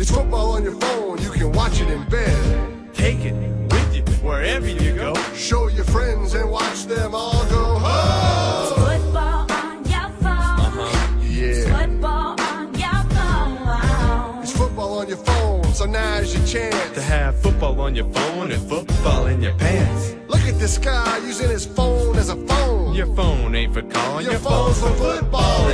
It's football on your phone, you can watch it in bed. Take it with you wherever you go. Show your friends and watch them all go home. Football on your phone. Yeah, Football on your phone. it's football on your phone, so now's your chance To have football on your phone and football in your pants. Look at this guy using his phone as a phone. Your phone ain't for calling, Your phone's for football.